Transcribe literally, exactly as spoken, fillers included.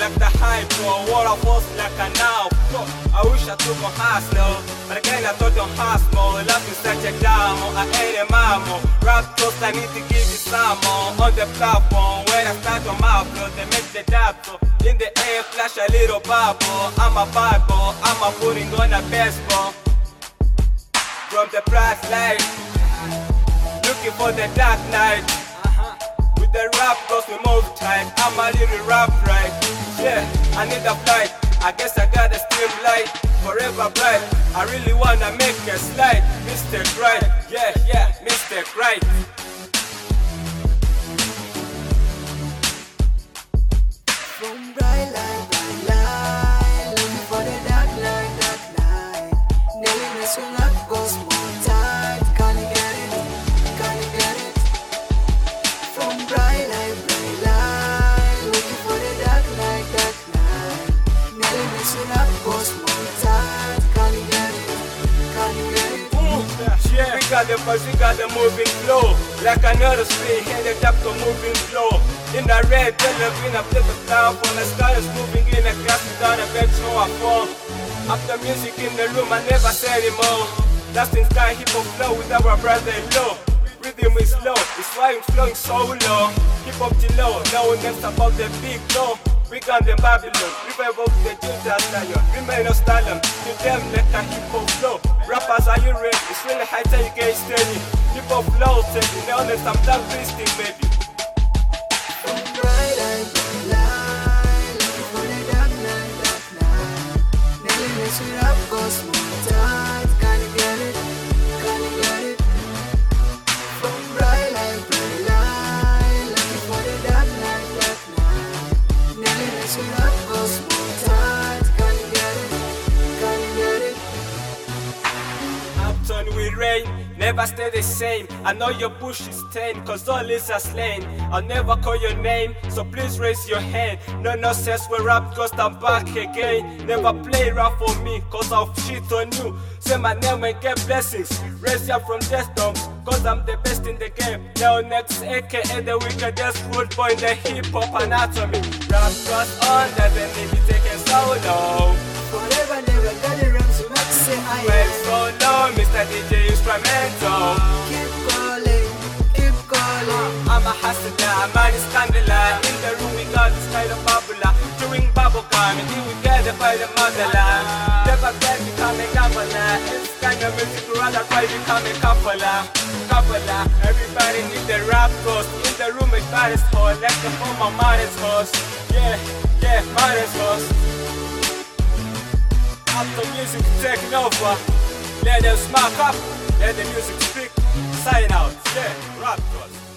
like the hype, bro. Waterfalls like a now, bro. I wish I took on high slow, but again I thought on high small. Love is such a damo, I ain't a mamo. Rap toast, I need to give you some more. On the platform, when I start on my flow, they make the dab, so in the air, flash a little bubble. I'm a bad boy, I'm a putting on a baseball. From the bright light, looking for the dark night. With the rap cause we move tight, I'm a little rap right. Yeah, I need a flight, I guess I got a stream light. Forever bright, I really wanna make a slide. Mister Right, yeah, yeah, Mister Right. From bright light, bright light, looking for the dark light, dark light. Nailing the swing up goes more tight. Can you get it? Can you get it? From bright light, bright light, looking for the dark light, dark light. Nailing the swing up goes more tight. Can you get it? Can you get it? Ooh, yeah, we got the buzz, we got the moving flow. Like another speed, headed up the moving flow. In the red, in a flip of cloud, from the sky is moving in a glass without a bed, so I fall. After music in the room, I never say anymore. Lost in sky, hip hop flow with our brother low. Rhythm is low, it's why I'm flowing so low. Hip hop till low, no one else about the big low. We got the Babylon, revive of the Judah Zion. Remain of Stalin, to them like a hip hop flow. Rappers, are you ready? It's really high time you get steady. Hip hop flow, steady, now honest, I'm done twisting, baby. Bright light, bright light, looking for the dark night, dark night. Nailing the swing up goes more tight. Can you get it? Can you get it? From bright light, bright light, looking for the dark night, dark night. Nailing the swing up goes more tight. Can you get it? Can you get it? Uptown with rain, never stay the same. I know your bush is stained, cause all is a slain. I'll never call your name, so please raise your hand. No nonsense where rap goes, I'm back again. Never play rap for me, cause I'll shit on you. Say my name and get blessings. Raise you from death dogs, cause I'm the best in the game. Now next, aka the wickedest rude boy in the hip hop anatomy. Rap goes on, doesn't need to take it so long. Forever, never got the rhymes, you not say I Well, am. so long, Mister D J Instrumental. Keep calling, keep calling. I'm a hustler, a man is scandalous. In the room we got this kind of bubbler. Chewing bubble gum, and here we get it by the motherland. Never can become a gambler. This kind of music rather try become a coupler. Coupler, everybody need the rap ghost. In the room we got this hole, like the former modest host. Yeah, yeah, modest host. After music taking over, let them smack up, let the music speak. Sign out, yeah, rap ghost.